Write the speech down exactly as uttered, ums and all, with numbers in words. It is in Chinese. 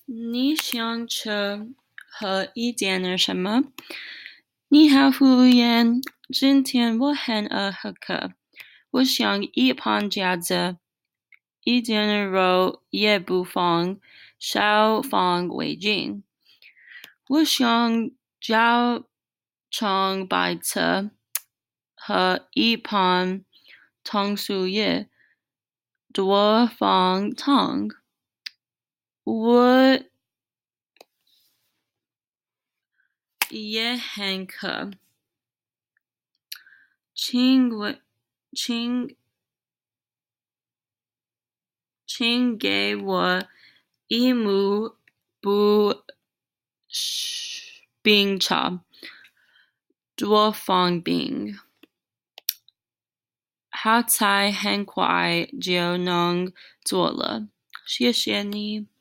你想吃喝一点的什么？你好，服务员，今天我很饿喝可，我想一盘饺子，一点的肉也不放，少放味精。我想家常白菜和一盘糖醋叶，多放糖。我也很渴，请问，请请给我一幕不冰茶，多放冰。好菜很快就能做了，谢谢你。